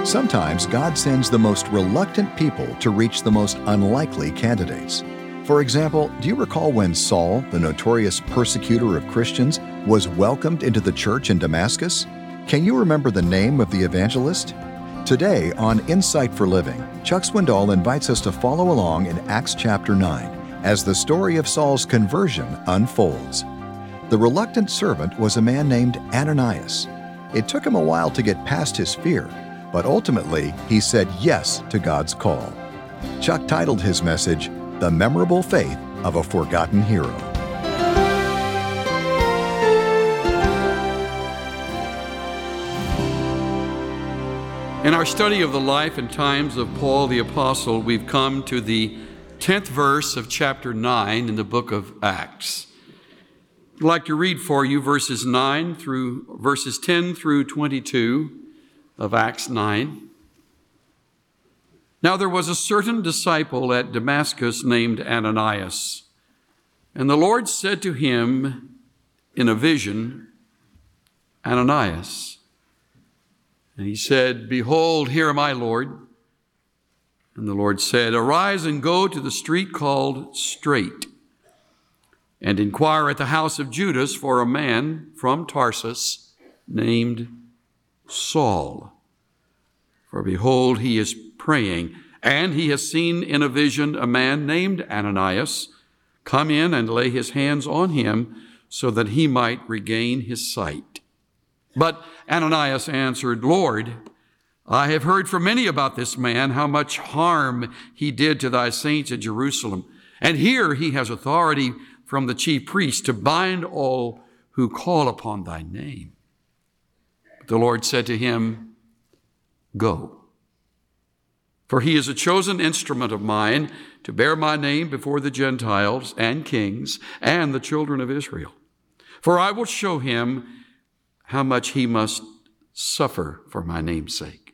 Sometimes God sends the most reluctant people to reach the most unlikely candidates. For example, do you recall when Saul, the notorious persecutor of Christians, was welcomed into the church in Damascus? Can you remember the name of the evangelist? Today on Insight for Living, Chuck Swindoll invites us to follow along in Acts chapter 9 as the story of Saul's conversion unfolds. The reluctant servant was a man named Ananias. It took him a while to get past his fear, but ultimately he said yes to God's call. Chuck titled his message, The Memorable Faith of a Forgotten Hero. In our study of the life and times of Paul the Apostle, we've come to the 10th verse of chapter 9 in the book of Acts. I'd like to read for you verses 10 through 22 of Acts 9. Now there was a certain disciple at Damascus named Ananias, and the Lord said to him in a vision, Ananias. And he said, Behold, here am I, Lord. And the Lord said, Arise and go to the street called Straight, and inquire at the house of Judas for a man from Tarsus named Saul. For behold, he is praying, and he has seen in a vision a man named Ananias come in and lay his hands on him so that he might regain his sight. But Ananias answered, Lord, I have heard from many about this man, how much harm he did to thy saints at Jerusalem. And here he has authority from the chief priest to bind all who call upon thy name. But the Lord said to him, Go, for he is a chosen instrument of mine to bear my name before the Gentiles and kings and the children of Israel. For I will show him how much he must suffer for my name's sake.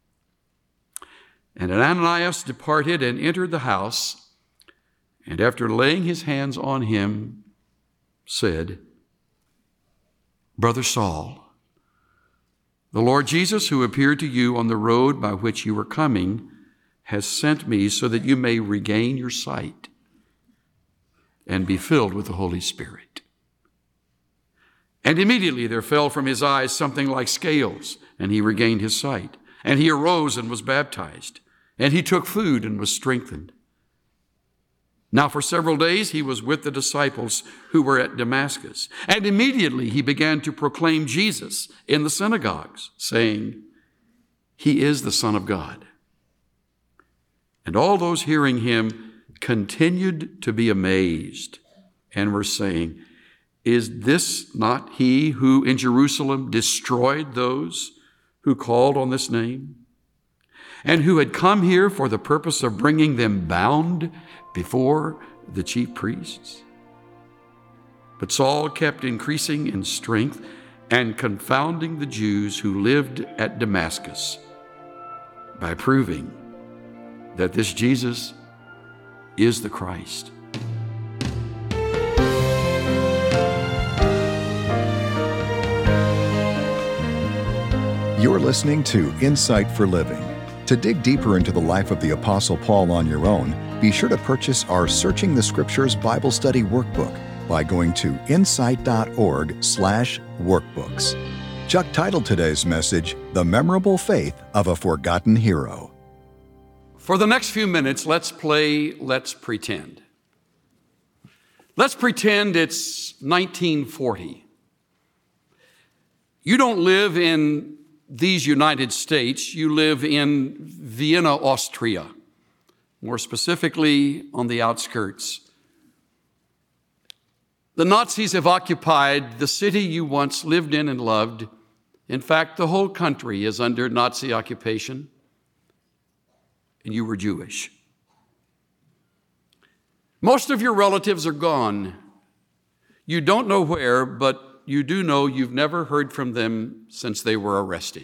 And Ananias departed and entered the house, and after laying his hands on him, said, Brother Saul, the Lord Jesus, who appeared to you on the road by which you were coming, has sent me so that you may regain your sight and be filled with the Holy Spirit. And immediately there fell from his eyes something like scales, and he regained his sight. And he arose and was baptized, and he took food and was strengthened. Now for several days he was with the disciples who were at Damascus. And immediately he began to proclaim Jesus in the synagogues, saying, He is the Son of God. And all those hearing him continued to be amazed and were saying, Is this not he who in Jerusalem destroyed those who called on this name, and who had come here for the purpose of bringing them bound before the chief priests? But Saul kept increasing in strength and confounding the Jews who lived at Damascus by proving that this Jesus is the Christ. You're listening to Insight for Living. To dig deeper into the life of the Apostle Paul on your own, be sure to purchase our Searching the Scriptures Bible Study Workbook by going to insight.org/workbooks. Chuck titled today's message, The Memorable Faith of a Forgotten Hero. For the next few minutes, let's pretend. Let's pretend it's 1940. You don't live in these United States, you live in Vienna, Austria, more specifically on the outskirts. The Nazis have occupied the city you once lived in and loved. In fact, the whole country is under Nazi occupation, and you were Jewish. Most of your relatives are gone. You don't know where, but you do know you've never heard from them since they were arrested.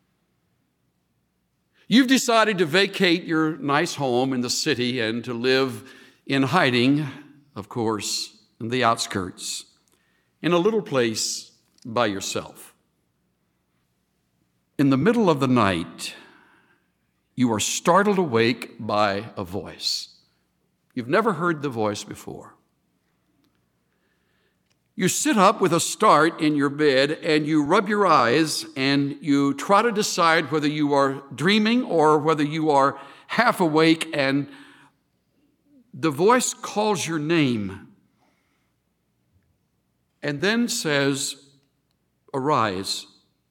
You've decided to vacate your nice home in the city and to live in hiding, of course, in the outskirts, in a little place by yourself. In the middle of the night, you are startled awake by a voice. You've never heard the voice before. You sit up with a start in your bed and you rub your eyes and you try to decide whether you are dreaming or whether you are half awake, and the voice calls your name and then says, "Arise.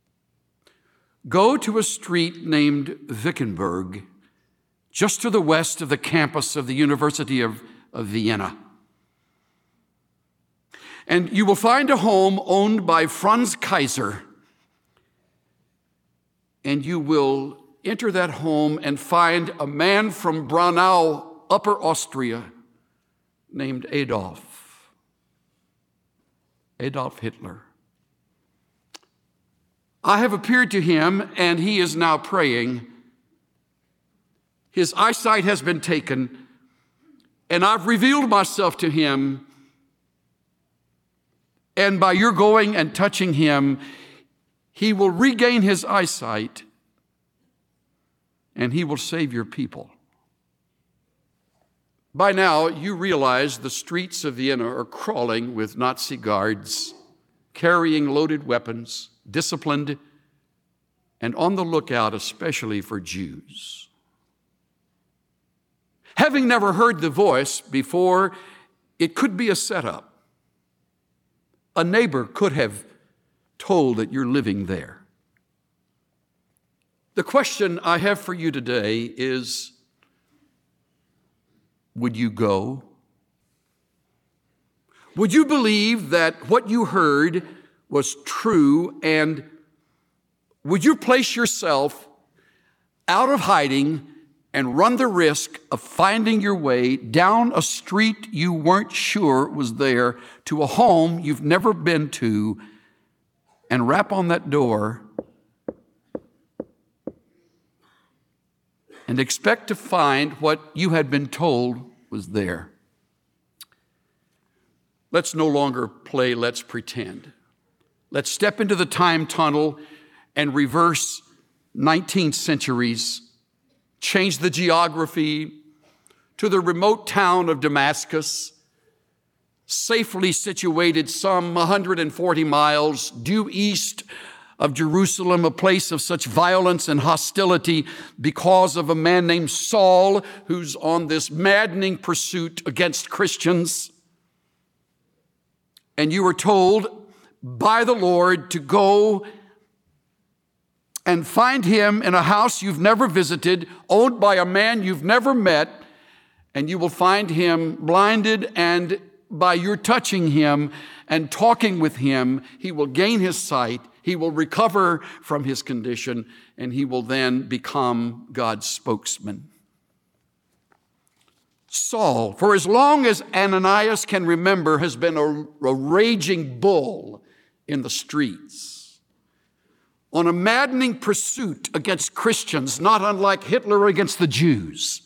Go to a street named Wickenburg, just to the west of the campus of the University of Vienna. And you will find a home owned by Franz Kaiser. And you will enter that home and find a man from Braunau, Upper Austria, named Adolf Hitler. I have appeared to him, and he is now praying. His eyesight has been taken, and I've revealed myself to him. And by your going and touching him, he will regain his eyesight, and he will save your people." By now, you realize the streets of Vienna are crawling with Nazi guards, carrying loaded weapons, disciplined, and on the lookout especially for Jews. Having never heard the voice before, it could be a setup. A neighbor could have told that you're living there. The question I have for you today is, would you go? Would you believe that what you heard was true, and would you place yourself out of hiding and run the risk of finding your way down a street you weren't sure was there to a home you've never been to and rap on that door and expect to find what you had been told was there? Let's no longer play let's pretend. Let's step into the time tunnel and reverse 19 centuries, change the geography to the remote town of Damascus, safely situated some 140 miles due east of Jerusalem, a place of such violence and hostility because of a man named Saul, who's on this maddening pursuit against Christians. And you were told by the Lord to go and find him in a house you've never visited, owned by a man you've never met, and you will find him blinded, and by your touching him and talking with him, he will gain his sight, he will recover from his condition, and he will then become God's spokesman. Saul, for as long as Ananias can remember, has been a raging bull in the streets, on a maddening pursuit against Christians, not unlike Hitler against the Jews.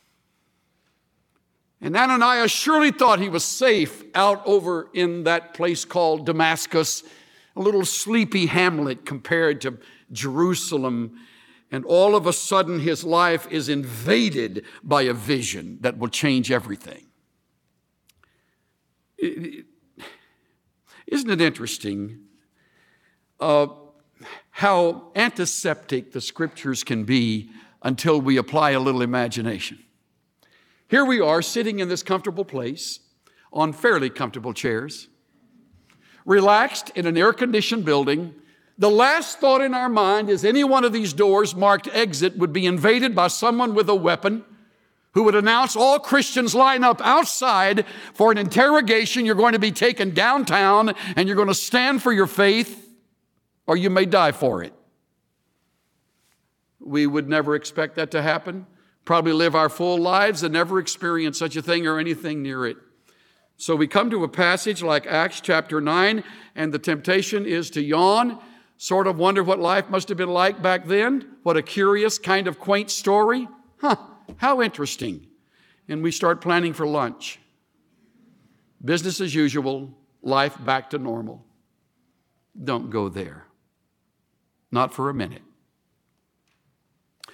And Ananias surely thought he was safe out over in that place called Damascus, a little sleepy hamlet compared to Jerusalem. And all of a sudden, his life is invaded by a vision that will change everything. Isn't it interesting how antiseptic the scriptures can be until we apply a little imagination? Here we are sitting in this comfortable place on fairly comfortable chairs, relaxed in an air-conditioned building. The last thought in our mind is any one of these doors marked exit would be invaded by someone with a weapon who would announce, all Christians line up outside for an interrogation. You're going to be taken downtown and you're going to stand for your faith, or you may die for it. We would never expect that to happen. Probably live our full lives and never experience such a thing or anything near it. So we come to a passage like Acts chapter 9, and the temptation is to yawn, sort of wonder what life must have been like back then. What a curious kind of quaint story. How interesting. And we start planning for lunch. Business as usual, life back to normal. Don't go there. Not for a minute.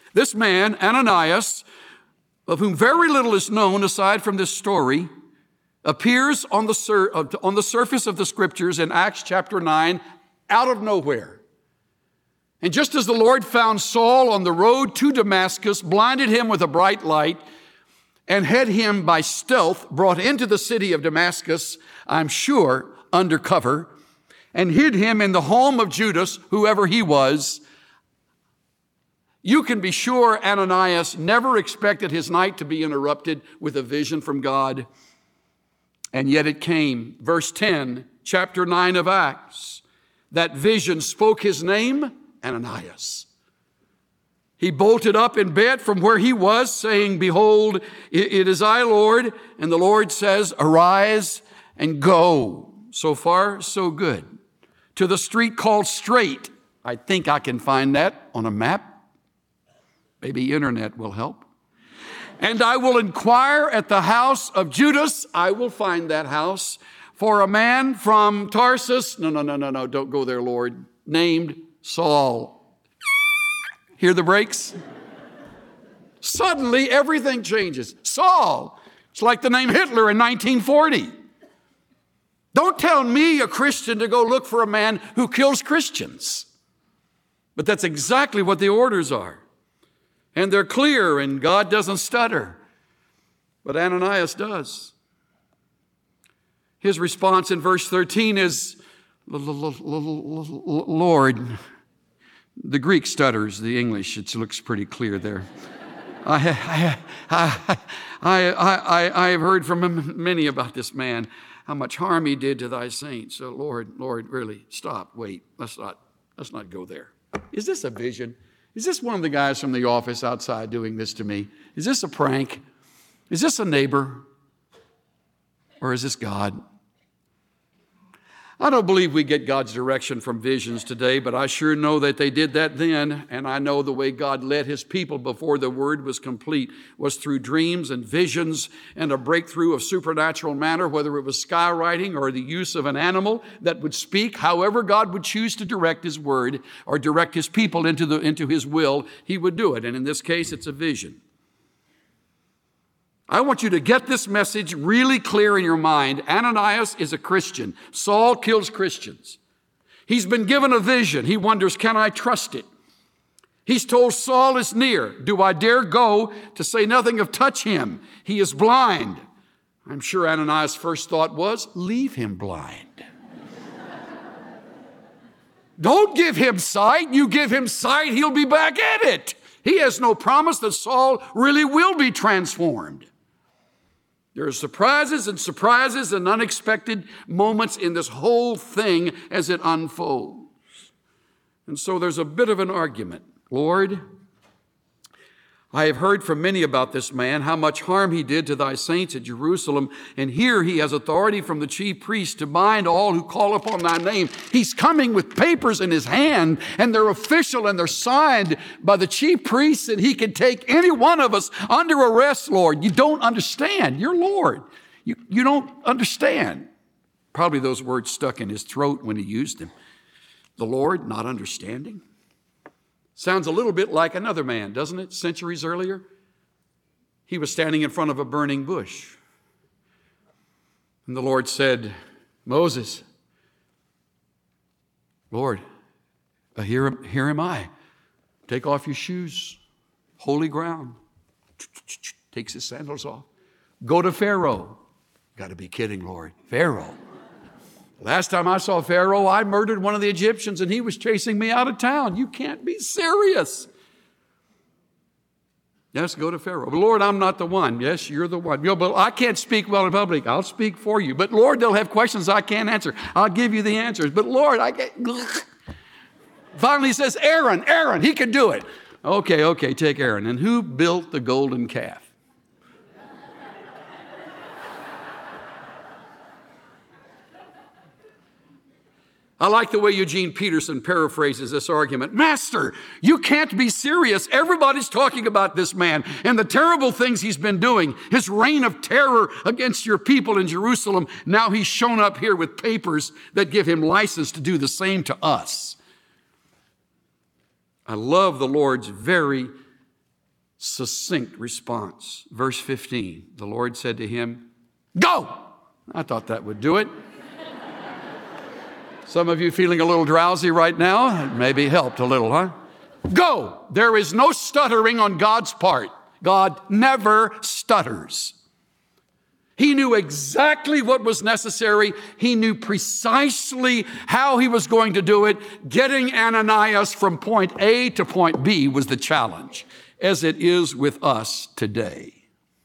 This man, Ananias, of whom very little is known aside from this story, appears on the surface of the Scriptures in Acts chapter 9 out of nowhere. And just as the Lord found Saul on the road to Damascus, blinded him with a bright light, and had him by stealth brought into the city of Damascus, I'm sure, undercover, and hid him in the home of Judas, whoever he was, you can be sure Ananias never expected his night to be interrupted with a vision from God. And yet it came. Verse 10, chapter 9 of Acts. That vision spoke his name, Ananias. He bolted up in bed from where he was, saying, behold, it is I, Lord. And the Lord says, arise and go. So far, so good. To the street called Straight. I think I can find that on a map. Maybe internet will help. And I will inquire at the house of Judas. I will find that house for a man from Tarsus. No, don't go there, Lord. Named Saul. Hear the brakes? Suddenly, everything changes. Saul. It's like the name Hitler in 1940. Don't tell me, a Christian, to go look for a man who kills Christians. But that's exactly what the orders are. And they're clear, and God doesn't stutter. But Ananias does. His response in verse 13 is, Lord. The Greek stutters, the English, it looks pretty clear there. I have heard from many about this man, how much harm he did to thy saints. So Lord, really, stop, wait, let's not go there. Is this a vision? Is this one of the guys from the office outside doing this to me? Is this a prank? Is this a neighbor? Or is this God? I don't believe we get God's direction from visions today, but I sure know that they did that then, and I know the way God led his people before the word was complete was through dreams and visions and a breakthrough of supernatural manner, whether it was skywriting or the use of an animal that would speak. However God would choose to direct his word or direct his people into his will, he would do it. And in this case, it's a vision. I want you to get this message really clear in your mind. Ananias is a Christian. Saul kills Christians. He's been given a vision. He wonders, can I trust it? He's told Saul is near. Do I dare go, to say nothing of touch him? He is blind. I'm sure Ananias' first thought was, leave him blind. Don't give him sight. You give him sight, he'll be back at it. He has no promise that Saul really will be transformed. There are surprises and unexpected moments in this whole thing as it unfolds. And so there's a bit of an argument. Lord, I have heard from many about this man, how much harm he did to thy saints at Jerusalem. And here he has authority from the chief priest to bind all who call upon thy name. He's coming with papers in his hand, and they're official and they're signed by the chief priest, and he can take any one of us under arrest, Lord. You don't understand. You're Lord. You don't understand. Probably those words stuck in his throat when he used them. The Lord not understanding. Sounds a little bit like another man, doesn't it? Centuries earlier, he was standing in front of a burning bush. And the Lord said, Moses, Lord, here am I. Take off your shoes, holy ground. Takes his sandals off. Go to Pharaoh. Got to be kidding, Lord. Pharaoh. Last time I saw Pharaoh, I murdered one of the Egyptians and he was chasing me out of town. You can't be serious. Yes, go to Pharaoh. But Lord, I'm not the one. Yes, you're the one. But I can't speak well in public. I'll speak for you. But Lord, they'll have questions I can't answer. I'll give you the answers. But Lord, I can't. Finally he says, Aaron, he can do it. Okay, take Aaron. And who built the golden calf? I like the way Eugene Peterson paraphrases this argument. Master, you can't be serious. Everybody's talking about this man and the terrible things he's been doing, his reign of terror against your people in Jerusalem. Now he's shown up here with papers that give him license to do the same to us. I love the Lord's very succinct response. Verse 15, the Lord said to him, "Go!" I thought that would do it. Some of you feeling a little drowsy right now? It maybe helped a little, huh? Go! There is no stuttering on God's part. God never stutters. He knew exactly what was necessary. He knew precisely how he was going to do it. Getting Ananias from point A to point B was the challenge, as it is with us today.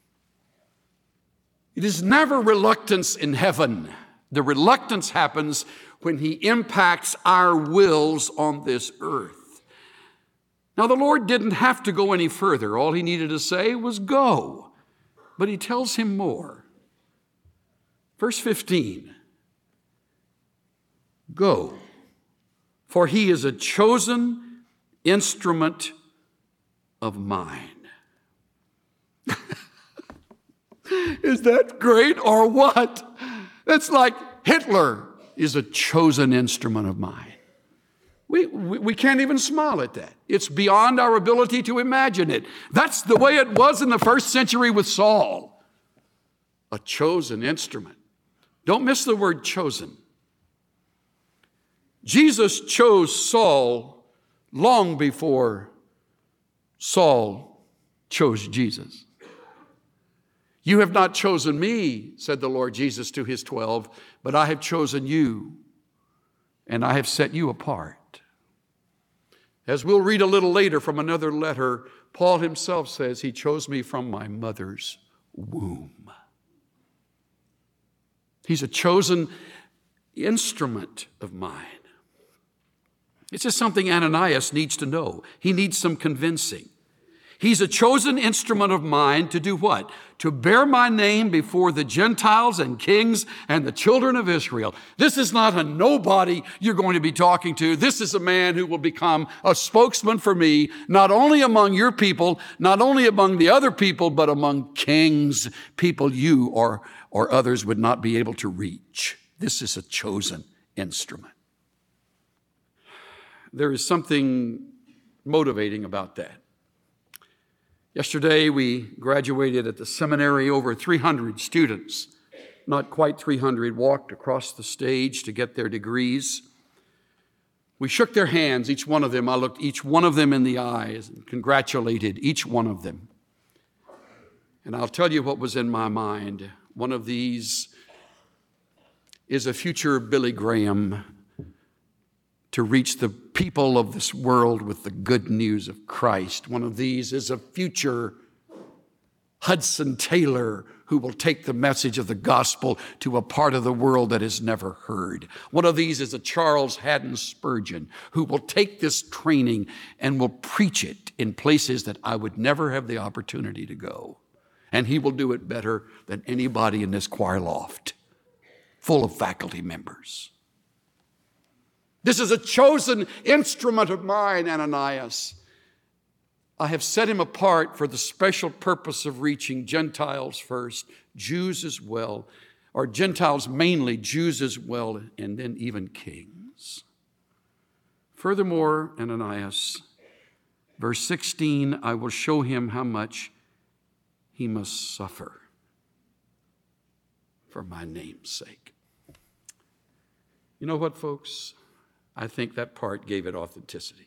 It is never reluctance in heaven. The reluctance happens when he impacts our wills on this earth. Now, the Lord didn't have to go any further. All he needed to say was go. But he tells him more. Verse 15, go, for he is a chosen instrument of mine. Is that great or what? That's like Hitler is a chosen instrument of mine. We can't even smile at that. It's beyond our ability to imagine it. That's the way it was in the first century with Saul. A chosen instrument. Don't miss the word chosen. Jesus chose Saul long before Saul chose Jesus. You have not chosen me, said the Lord Jesus to his 12, but I have chosen you, and I have set you apart. As we'll read a little later from another letter, Paul himself says he chose me from my mother's womb. He's a chosen instrument of mine. It's just something Ananias needs to know. He needs some convincing. He's a chosen instrument of mine to do what? To bear my name before the Gentiles and kings and the children of Israel. This is not a nobody you're going to be talking to. This is a man who will become a spokesman for me, not only among your people, not only among the other people, but among kings, people you or others would not be able to reach. This is a chosen instrument. There is something motivating about that. Yesterday, we graduated at the seminary. Over 300 students, not quite 300, walked across the stage to get their degrees. We shook their hands, each one of them. I looked each one of them in the eyes and congratulated each one of them. And I'll tell you what was in my mind. One of these is a future Billy Graham to reach the people of this world with the good news of Christ. One of these is a future Hudson Taylor who will take the message of the gospel to a part of the world that has never heard. One of these is a Charles Haddon Spurgeon who will take this training and will preach it in places that I would never have the opportunity to go. And he will do it better than anybody in this choir loft, full of faculty members. This is a chosen instrument of mine, Ananias. I have set him apart for the special purpose of reaching Gentiles first, Jews as well, or Gentiles mainly, Jews as well, and then even kings. Furthermore, Ananias, verse 16, I will show him how much he must suffer for my name's sake. You know what, folks? I think that part gave it authenticity.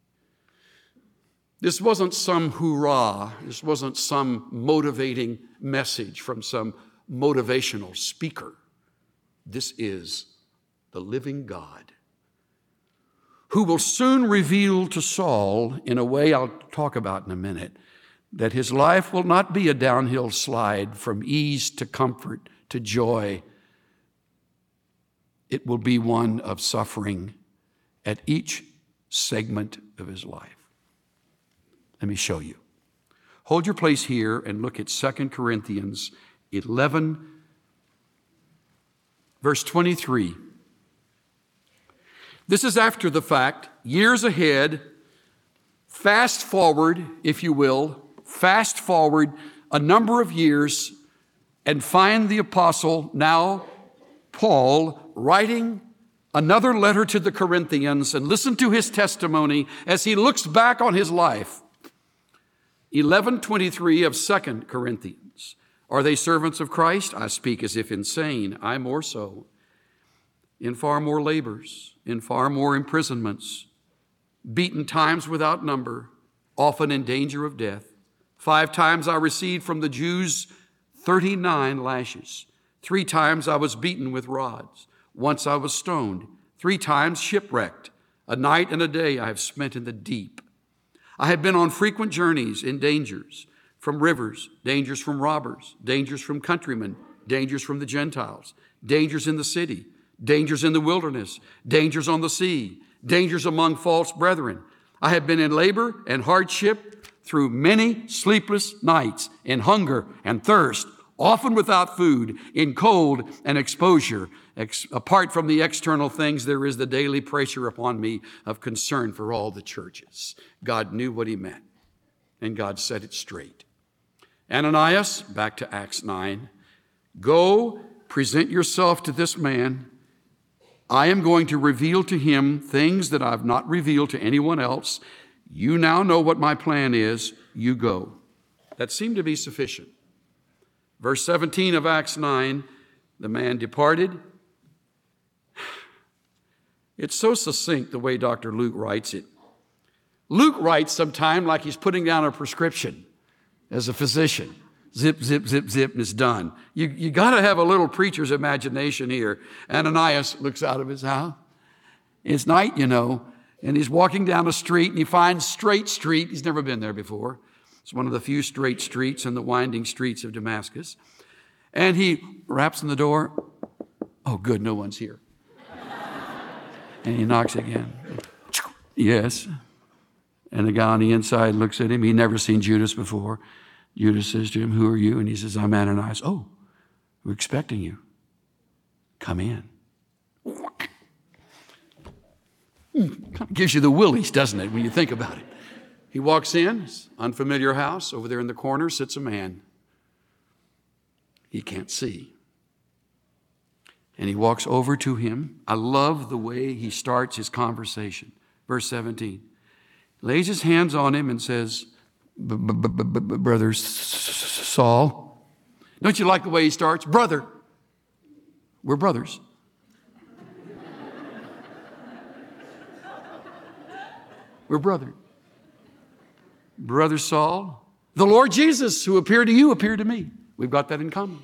This wasn't some hoorah. This wasn't some motivating message from some motivational speaker. This is the living God who will soon reveal to Saul, in a way I'll talk about in a minute, that his life will not be a downhill slide from ease to comfort to joy. It will be one of suffering at each segment of his life. Let me show you. Hold your place here and look at 2 Corinthians 11, verse 23. This is after the fact, years ahead, fast forward, if you will, fast forward a number of years and find the apostle, now Paul, writing another letter to the Corinthians, and listen to his testimony as he looks back on his life. 11:23 of 2 Corinthians. Are they servants of Christ? I speak as if insane. I more so. In far more labors, in far more imprisonments, beaten times without number, often in danger of death. 5 times I received from the Jews 39 lashes. 3 times I was beaten with rods. Once I was stoned. 3 times shipwrecked. A night and a day I have spent in the deep. I have been on frequent journeys in dangers from rivers, dangers from robbers, dangers from countrymen, dangers from the Gentiles, dangers in the city, dangers in the wilderness, dangers on the sea, dangers among false brethren. I have been in labor and hardship through many sleepless nights, in hunger and thirst, often without food, in cold and exposure. Apart from the external things, there is the daily pressure upon me of concern for all the churches. God knew what he meant, and God set it straight. Ananias, back to Acts 9, go, present yourself to this man. I am going to reveal to him things that I've not revealed to anyone else. You now know what my plan is. You go. That seemed to be sufficient. Verse 17 of Acts 9, the man departed. It's so succinct the way Dr. Luke writes it. Luke writes sometime like he's putting down a prescription as a physician. Zip, zip, zip, zip, and it's done. You got to have a little preacher's imagination here. Ananias looks out of his house. It's night, and he's walking down a street, and he finds Straight Street. He's never been there before. It's one of the few straight streets in the winding streets of Damascus. And he raps on the door. Oh, good, no one's here. And he knocks again. Yes. And the guy on the inside looks at him. He'd never seen Judas before. Judas says to him, who are you? And he says, I'm Ananias. Oh, we're expecting you. Come in. Kind of gives you the willies, doesn't it, when you think about it? He walks in, unfamiliar house. Over there in the corner sits a man. He can't see. And he walks over to him. I love the way he starts his conversation. Verse 17. Lays his hands on him and says, Brother Saul. Don't you like the way he starts? Brother. We're brothers. We're brothers. Brother Saul, the Lord Jesus who appeared to you appeared to me. We've got that in common.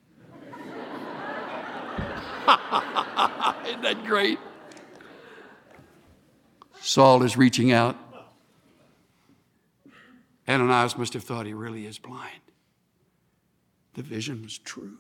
Isn't that great? Saul is reaching out. Ananias must have thought he really is blind. The vision was true.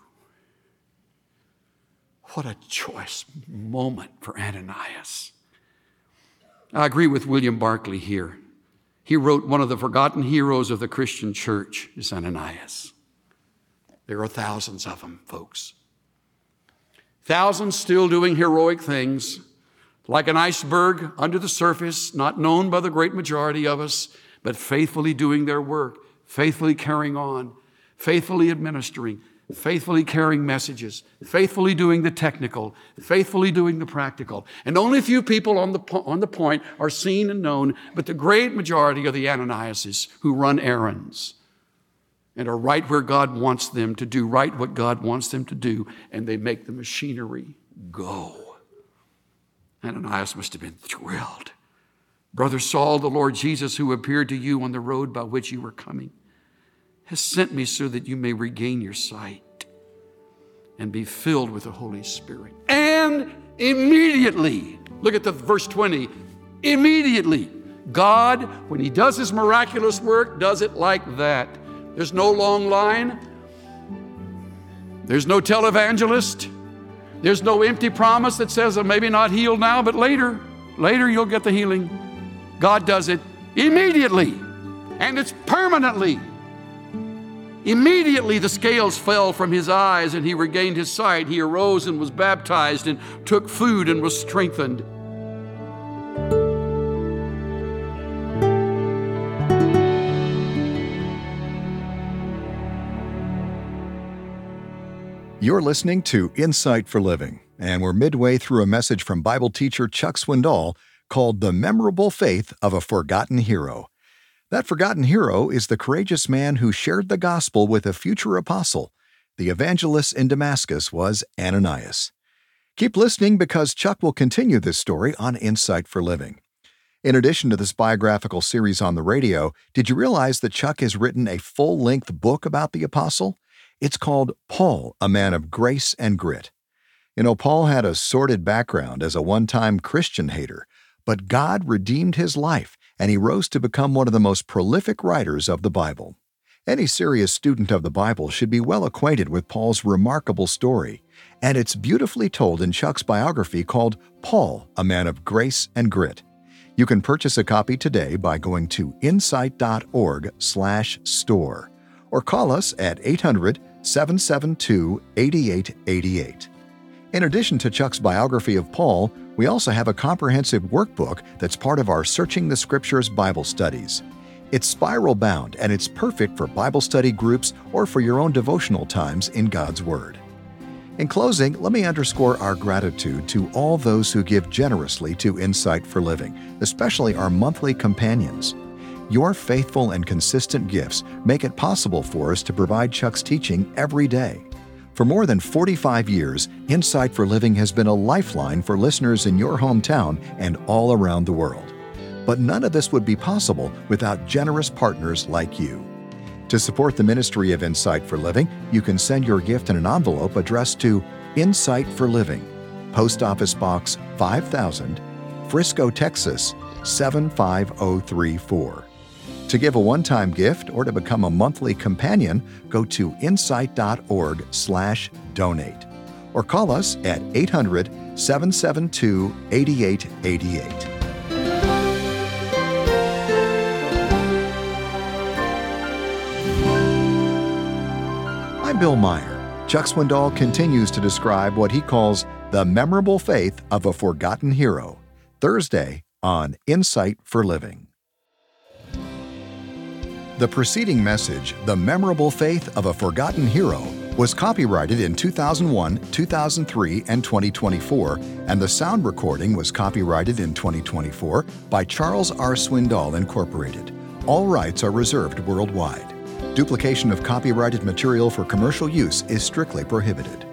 What a choice moment for Ananias. I agree with William Barclay here. He wrote one of the forgotten heroes of the Christian church is Ananias. There are thousands of them, folks. Thousands still doing heroic things, like an iceberg under the surface, not known by the great majority of us, but faithfully doing their work, faithfully carrying on, faithfully administering, faithfully carrying messages, faithfully doing the technical, faithfully doing the practical. And only a few people on the point are seen and known, but the great majority are the Ananiases who run errands and are right where God wants them to do, right what God wants them to do, and they make the machinery go. Ananias must have been thrilled. Brother Saul, the Lord Jesus, who appeared to you on the road by which you were coming, has sent me so that you may regain your sight and be filled with the Holy Spirit. And immediately, look at the verse 20, immediately, God, when he does his miraculous work, does it like that. There's no long line. There's no televangelist. There's no empty promise that says, I'm maybe not healed now, but later you'll get the healing. God does it immediately, and it's permanently. Immediately the scales fell from his eyes and he regained his sight. He arose and was baptized and took food and was strengthened. You're listening to Insight for Living, and we're midway through a message from Bible teacher Chuck Swindoll called The Memorable Faith of a Forgotten Hero. That forgotten hero is the courageous man who shared the gospel with a future apostle. The evangelist in Damascus was Ananias. Keep listening because Chuck will continue this story on Insight for Living. In addition to this biographical series on the radio, did you realize that Chuck has written a full-length book about the apostle? It's called Paul, a Man of Grace and Grit. You know, Paul had a sordid background as a one-time Christian hater, but God redeemed his life, and he rose to become one of the most prolific writers of the Bible. Any serious student of the Bible should be well acquainted with Paul's remarkable story, and it's beautifully told in Chuck's biography called Paul, a Man of Grace and Grit. You can purchase a copy today by going to insight.org/store or call us at 800-772-8888. In addition to Chuck's biography of Paul, we also have a comprehensive workbook that's part of our Searching the Scriptures Bible studies. It's spiral-bound and it's perfect for Bible study groups or for your own devotional times in God's Word. In closing, let me underscore our gratitude to all those who give generously to Insight for Living, especially our monthly companions. Your faithful and consistent gifts make it possible for us to provide Chuck's teaching every day. For more than 45 years, Insight for Living has been a lifeline for listeners in your hometown and all around the world. But none of this would be possible without generous partners like you. To support the ministry of Insight for Living, you can send your gift in an envelope addressed to Insight for Living, Post Office Box 5000, Frisco, Texas 75034. To give a one-time gift or to become a monthly companion, go to insight.org/donate or call us at 800-772-8888. I'm Bill Meyer. Chuck Swindoll continues to describe what he calls the memorable faith of a forgotten hero, Thursday on Insight for Living. The preceding message, The Memorable Faith of a Forgotten Hero, was copyrighted in 2001, 2003, and 2024, and the sound recording was copyrighted in 2024 by Charles R. Swindoll, Incorporated. All rights are reserved worldwide. Duplication of copyrighted material for commercial use is strictly prohibited.